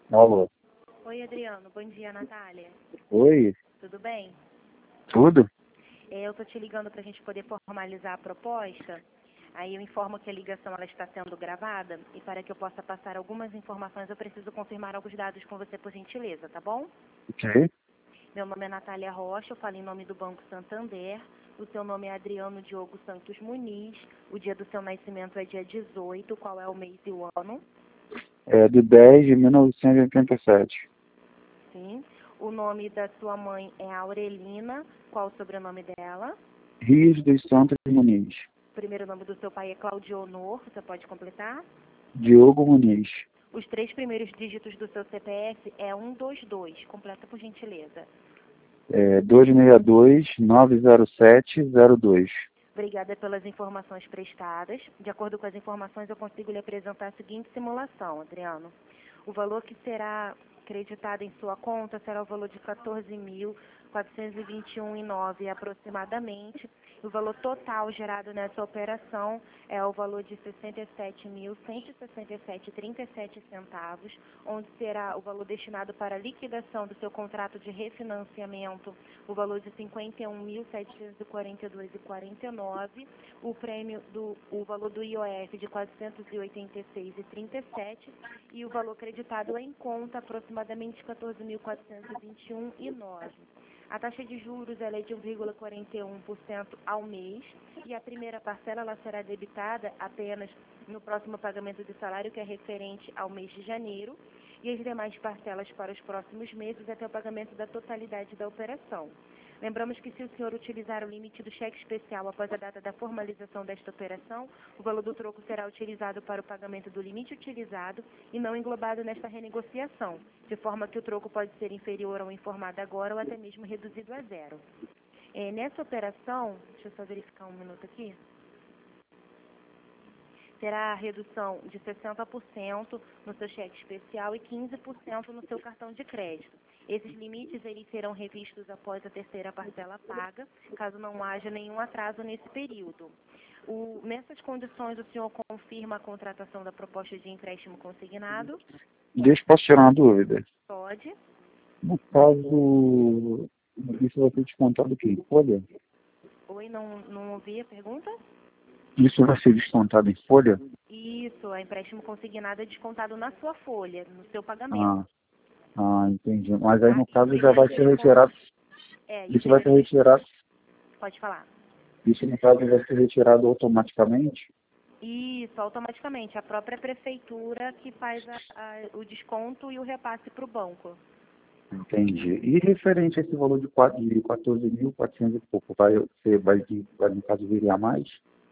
Alô. Oi, Adriano. Bom dia, Natália. Oi, Tudo bem? tudo? Eu tô te ligando para a gente poder formalizar a proposta. Aí eu informo que a ligação ela está sendo gravada e para que eu possa passar algumas informações eu preciso confirmar alguns dados com você, por gentileza, tá bom? Ok. Meu nome é Natália Rocha, eu falo em nome do Banco Santander. O seu nome é Adriano Diogo Santos Muniz. O dia do seu nascimento é dia 18. Qual é o mês e o ano? É de 10 de 1987. Sim. O nome da sua mãe é Aurelina. Qual o sobrenome dela? Rios dos Santos Muniz. O primeiro nome do seu pai é Claudio Honor. Você pode completar? Diogo Muniz. Os 3 primeiros dígitos do seu CPF é 122. Completa, por gentileza. 262-90702. Obrigada pelas informações prestadas. De acordo com as informações, eu consigo lhe apresentar a seguinte simulação, Adriano. O valor que será creditado em sua conta será o valor de R$ 14.421,09 aproximadamente. E o valor total gerado nessa operação é o valor de R$ 67.167,37, onde será o valor destinado para a liquidação do seu contrato de refinanciamento, o valor de R$ 51.742,49, o valor do IOF de R$ 486,37 e o valor creditado em conta aproximadamente R$ 14.421,09. A taxa de juros ela é de 1,41% ao mês e a primeira parcela ela será debitada apenas no próximo pagamento de salário, que é referente ao mês de janeiro, e as demais parcelas para os próximos meses até o pagamento da totalidade da operação. Lembramos que se o senhor utilizar o limite do cheque especial após a data da formalização desta operação, o valor do troco será utilizado para o pagamento do limite utilizado e não englobado nesta renegociação, de forma que o troco pode ser inferior ao informado agora ou até mesmo reduzido a zero. Nessa operação, deixa eu só verificar um minuto aqui, terá a redução de 60% no seu cheque especial e 15% no seu cartão de crédito. Esses limites eles serão revistos após a terceira parcela paga, caso não haja nenhum atraso nesse período. Nessas condições, o senhor confirma a contratação da proposta de empréstimo consignado? Posso tirar uma dúvida? Pode. No caso, isso vai ser descontado aqui em folha? Oi, não ouvi a pergunta? Isso vai ser descontado em folha? Isso, a empréstimo consignado é descontado na sua folha, no seu pagamento. Ah, entendi. Mas aí Tá? no E o caso já vai primeiro ser retirado. e o Isso vai ser primeiro retirado. pode falar. Isso no caso vai ser retirado automaticamente? Isso, automaticamente. A própria prefeitura que faz o desconto e o repasse para o banco. Entendi. E referente a esse valor de 14.400 e pouco, vai no caso virar mais?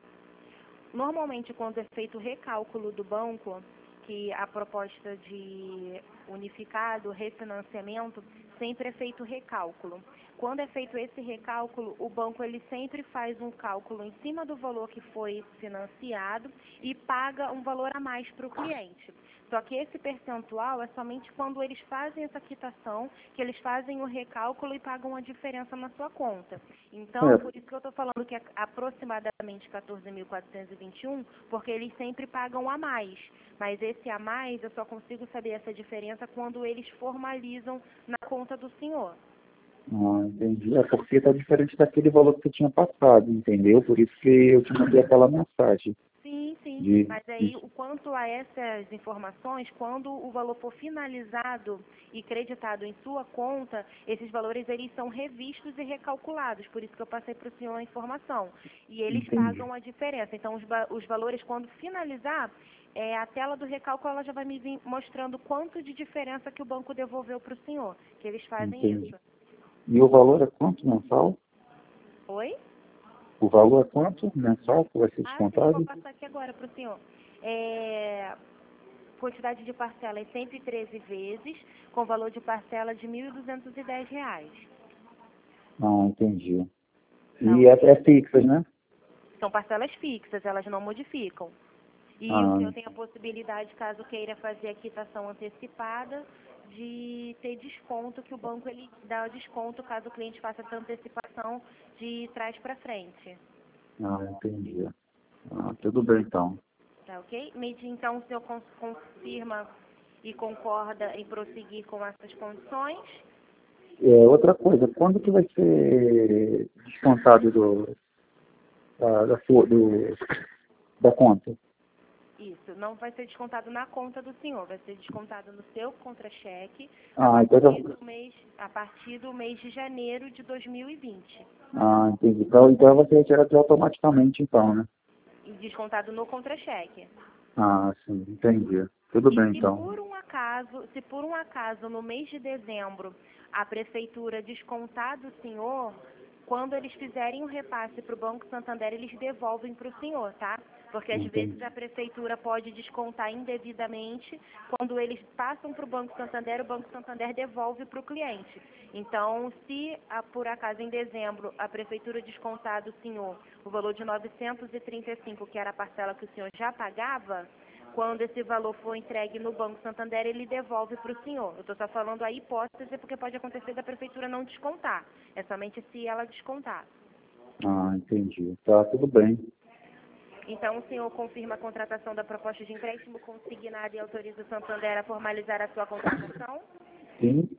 Normalmente, quando é feito o recálculo do banco, que a proposta de unificado, refinanciamento, sempre é feito recálculo. Quando é feito esse recálculo, o banco ele sempre faz um cálculo em cima do valor que foi financiado e paga um valor a mais para o cliente. Só que esse percentual é somente quando eles fazem essa quitação, que eles fazem o recálculo e pagam a diferença na sua conta. Então, por isso que eu estou falando que é aproximadamente 14.421, porque eles sempre pagam a mais. Mas esse a mais, eu só consigo saber essa diferença quando eles formalizam na conta do senhor. Entendi. É porque está diferente daquele valor que você tinha passado, entendeu? Por isso que eu te mandei aquela mensagem. Sim, sim. De, Mas aí, de, o quanto a essas informações, quando o valor for finalizado e creditado em sua conta, esses valores eles são revistos e recalculados. Por isso que eu passei para o senhor a informação. E eles entendi. pagam a diferença. Então, os valores, quando finalizar, a tela do recálculo ela já vai me vir mostrando quanto de diferença que o banco devolveu para o senhor, que eles fazem Entendi. isso. E o valor é quanto mensal? Oi? O valor é quanto mensal que vai ser Sim, eu vou descontado? passar aqui agora para o senhor. Quantidade de parcela é sempre 13 vezes, com valor de parcela de R$ 1.210. Entendi. Tá E ok? é fixas, né? São parcelas fixas, elas não modificam. E o Ah, senhor tem a possibilidade, caso queira fazer a quitação antecipada, de ter desconto, que o banco ele dá desconto caso o cliente faça essa antecipação de trás para frente. entendi. Tudo bem então. Tá ok? Então o senhor confirma e concorda em prosseguir com essas condições. Outra coisa, quando que vai ser descontado da conta? Isso, não vai ser descontado na conta do senhor, vai ser descontado no seu contra-cheque a partir do mês de janeiro de 2020. Entendi. Então vai ser retirado automaticamente, então, né? E descontado no contra-cheque. Sim, entendi. Tudo bem, Se então. por um acaso no mês de dezembro a prefeitura descontar do senhor, quando eles fizerem o repasse para o Banco Santander, eles devolvem para o senhor, tá? Porque às vezes a prefeitura pode descontar indevidamente, quando eles passam para o Banco Santander devolve para o cliente. Então, se por acaso em dezembro a prefeitura descontar do senhor o valor de 935, que era a parcela que o senhor já pagava, quando esse valor for entregue no Banco Santander, ele devolve para o senhor. Eu estou só falando a hipótese, porque pode acontecer da prefeitura não descontar. É somente se ela descontar. Entendi. Tá, tudo bem. Então, o senhor confirma a contratação da proposta de empréstimo consignada e autoriza o Santander a formalizar a sua contratação? Sim.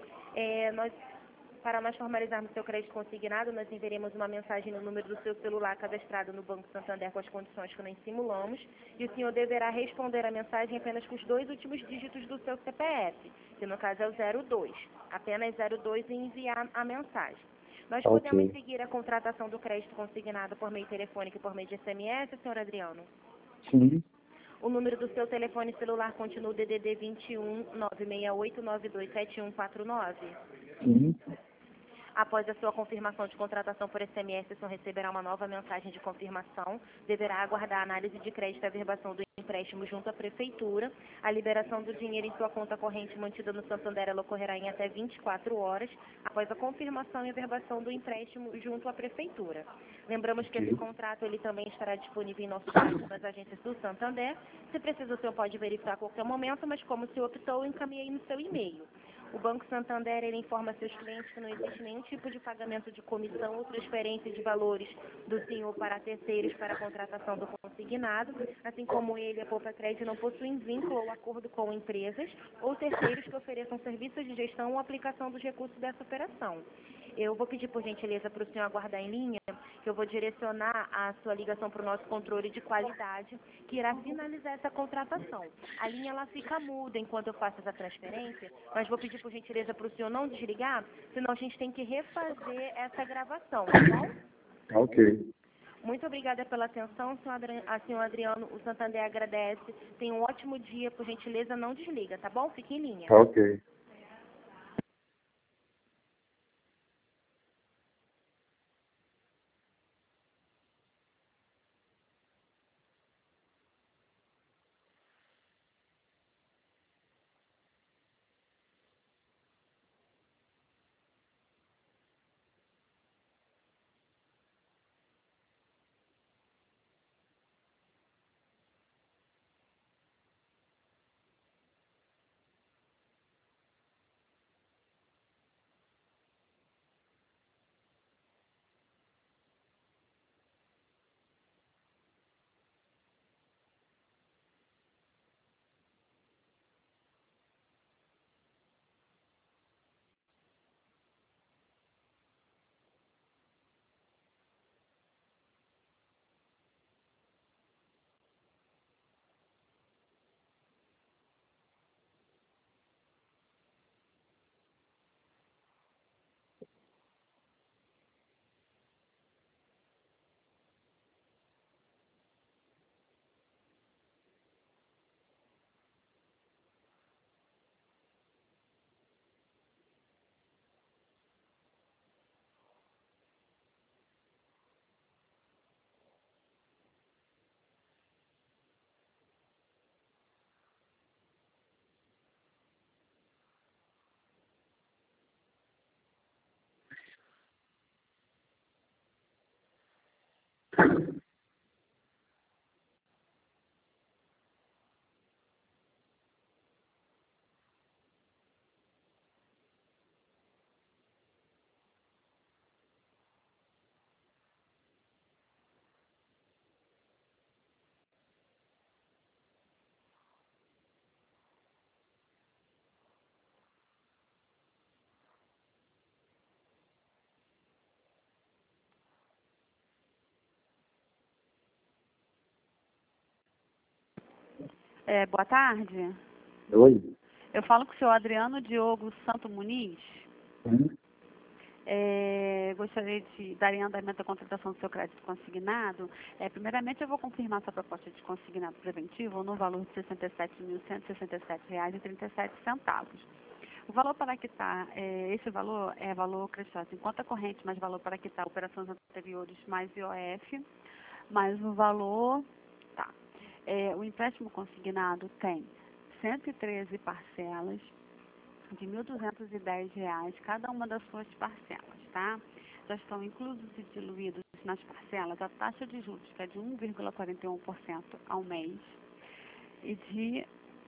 Para nós formalizarmos seu crédito consignado, nós enviaremos uma mensagem no número do seu celular cadastrado no Banco Santander com as condições que nós simulamos, e o senhor deverá responder a mensagem apenas com os 2 últimos dígitos do seu CPF, que no caso é o 02, apenas 02, e enviar a mensagem. Nós podemos seguir a contratação do crédito consignado por meio telefônico e por meio de SMS, senhor Adriano? Sim. O número do seu telefone celular continua o DDD 21 968 927149? Sim. Após a sua confirmação de contratação por SMS, o senhor receberá uma nova mensagem de confirmação. Deverá aguardar a análise de crédito e averbação do empréstimo junto à Prefeitura. A liberação do dinheiro em sua conta corrente mantida no Santander, ela ocorrerá em até 24 horas, após a confirmação e averbação do empréstimo junto à Prefeitura. Lembramos que esse contrato ele também estará disponível em nosso site nas agências do Santander. Se precisa, o senhor pode verificar a qualquer momento, mas como o senhor optou, eu encaminhei no seu e-mail. O Banco Santander ele informa seus clientes que não existe nenhum tipo de pagamento de comissão ou transferência de valores do senhor para terceiros para a contratação do consignado, assim como ele, a Poupa Crédito, não possuem vínculo ou acordo com empresas ou terceiros que ofereçam serviços de gestão ou aplicação dos recursos dessa operação. Eu vou pedir, por gentileza, para o senhor aguardar em linha, que eu vou direcionar a sua ligação para o nosso controle de qualidade, que irá finalizar essa contratação. A linha ela fica muda enquanto eu faço essa transferência, mas vou pedir, por gentileza, para o senhor não desligar, senão a gente tem que refazer essa gravação, tá bom? Ok. Muito obrigada pela atenção, senhor Adriano. O Santander agradece. Tenha um ótimo dia, por gentileza, não desliga, tá bom? Fique em linha. Ok. Boa tarde. Oi? Eu falo com o senhor Adriano Diogo Santo Muniz. Sim? Gostaria de dar andamento à contratação do seu crédito consignado. Primeiramente, eu vou confirmar sua proposta de consignado preventivo no valor de R$ 67.167,37. O valor para quitar, esse valor é valor creditado em conta corrente, mais valor para quitar operações anteriores, mais IOF, mais o valor. Tá. O empréstimo consignado tem 113 parcelas de R$ 1.210, cada uma das suas parcelas, tá? Já estão inclusos e diluídos nas parcelas a taxa de juros, que é de 1,41% ao mês, e de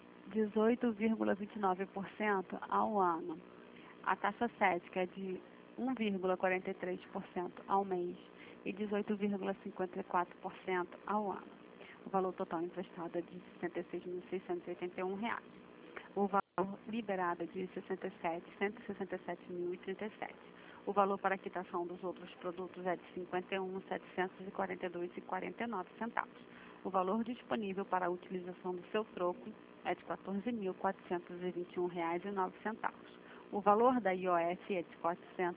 18,29% ao ano. A taxa sede, que é de 1,43% ao mês e 18,54% ao ano. O valor total emprestado é de R$ 66.681. O valor liberado é de R$ 167.037. O valor para quitação dos outros produtos é de R$ 51.742,49. O valor disponível para a utilização do seu troco é de R$ 14.421,09. O valor da IOF é de R$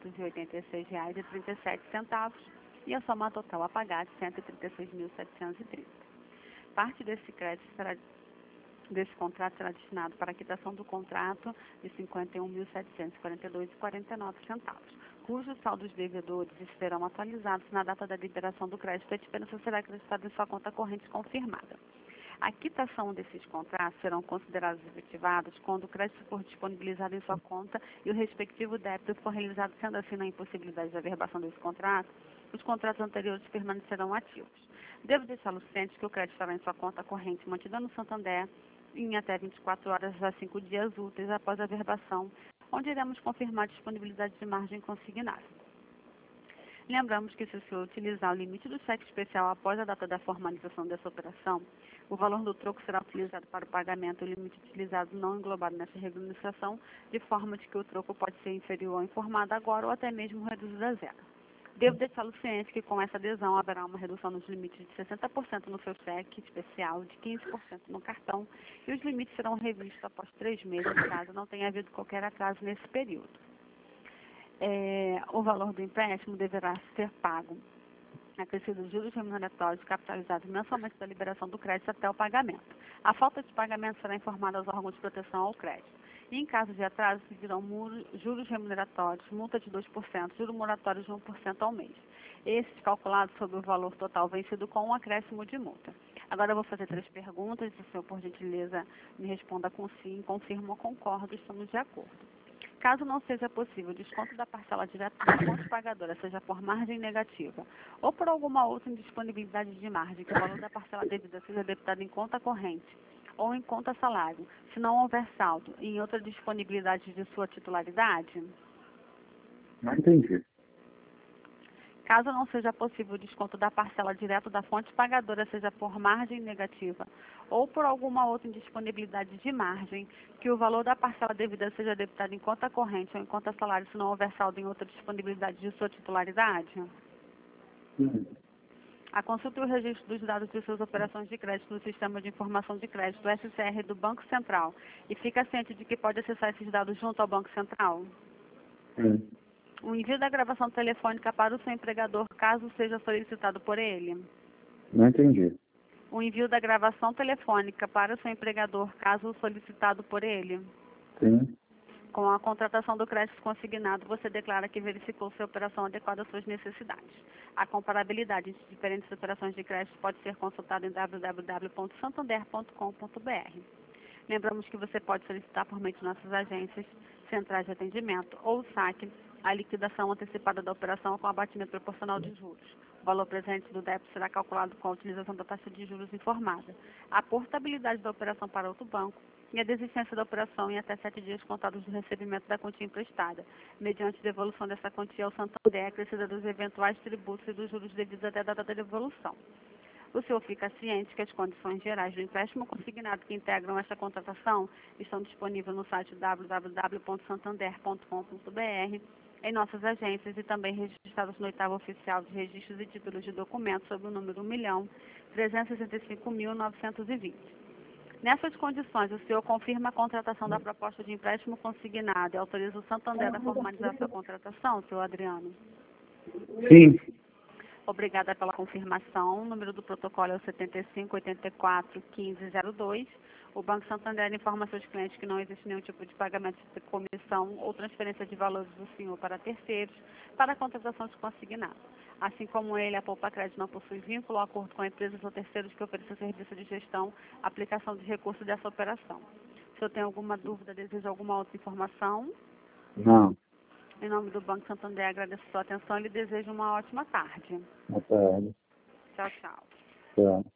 486,37 e a soma total a pagar de R$ 136.730. Parte desse contrato será destinado para a quitação do contrato de R$ 51.742,49, cujos saldos devedores serão atualizados na data da liberação do crédito e a diferença será acreditada em sua conta corrente confirmada. A quitação desses contratos serão considerados efetivados quando o crédito for disponibilizado em sua conta e o respectivo débito for realizado, sendo assim na impossibilidade de averbação desse contrato, os contratos anteriores permanecerão ativos. Devo deixá-lo ciente que o crédito estará em sua conta corrente mantida no Santander em até 24 horas a 5 dias úteis após a averbação, onde iremos confirmar a disponibilidade de margem consignada. Lembramos que se o senhor utilizar o limite do cheque especial após a data da formalização dessa operação, o valor do troco será utilizado para o pagamento e o limite utilizado não englobado nessa regularização, de forma de que o troco pode ser inferior ao informado agora ou até mesmo reduzido a zero. Devo deixá-lo ciente que com essa adesão haverá uma redução nos limites de 60% no seu cheque especial, de 15% no cartão, e os limites serão revistos após 3 meses, caso não tenha havido qualquer atraso nesse período. O valor do empréstimo deverá ser pago, acrescido os juros remuneratórios capitalizados mensalmente da liberação do crédito até o pagamento. A falta de pagamento será informada aos órgãos de proteção ao crédito. E em caso de atraso, seguirão juros remuneratórios, multa de 2%, juros moratórios de 1% ao mês. Esses calculados sobre o valor total vencido com um acréscimo de multa. Agora eu vou fazer 3 perguntas, se o senhor, por gentileza, me responda com sim, confirmo ou concordo, estamos de acordo. Caso não seja possível o desconto da parcela direta da fonte pagadora, seja por margem negativa, ou por alguma outra indisponibilidade de margem, que o valor da parcela devida seja debitado em conta corrente ou em conta salário, se não houver saldo e em outra disponibilidade de sua titularidade? Não entendi. Caso não seja possível o desconto da parcela direto da fonte pagadora, seja por margem negativa ou por alguma outra indisponibilidade de margem, que o valor da parcela devida seja debitado em conta corrente ou em conta salário, se não houver saldo em outra disponibilidade de sua titularidade? Sim. A consulta e o registro dos dados de suas operações de crédito no Sistema de Informação de Crédito, SCR, do Banco Central, e fica ciente de que pode acessar esses dados junto ao Banco Central? Sim. O envio da gravação telefônica para o seu empregador, caso seja solicitado por ele? Não entendi. O envio da gravação telefônica para o seu empregador, caso solicitado por ele? Sim. Com a contratação do crédito consignado, você declara que verificou se a operação adequada às suas necessidades. A comparabilidade entre diferentes operações de crédito pode ser consultada em www.santander.com.br. Lembramos que você pode solicitar por meio de nossas agências, centrais de atendimento ou saque a liquidação antecipada da operação com abatimento proporcional de juros. O valor presente do débito será calculado com a utilização da taxa de juros informada. A portabilidade da operação para outro banco e a desistência da operação em até 7 dias contados do recebimento da quantia emprestada, mediante devolução dessa quantia ao Santander, acrescida dos eventuais tributos e dos juros devidos até a data da devolução. O senhor fica ciente que as condições gerais do empréstimo consignado que integram esta contratação estão disponíveis no site www.santander.com.br, em nossas agências e também registradas no 8º Oficial de Registros e Títulos de Documentos sob o número 1.365.920. Nessas condições, o senhor confirma a contratação da proposta de empréstimo consignado e autoriza o Santander a formalizar sua contratação, senhor Adriano? Sim. Obrigada pela confirmação. O número do protocolo é o 7584-1502. O Banco Santander informa seus clientes que não existe nenhum tipo de pagamento de comissão ou transferência de valores do senhor para terceiros para a contratação de consignado. Assim como ele, a Poupa Crédito não possui vínculo ou acordo com empresas ou terceiros que ofereçam serviço de gestão, aplicação de recursos dessa operação. Se o senhor tem alguma dúvida, deseja alguma outra informação? Não. Em nome do Banco Santander, agradeço a sua atenção e lhe desejo uma ótima tarde. Boa tarde. Tchau, tchau. Tchau.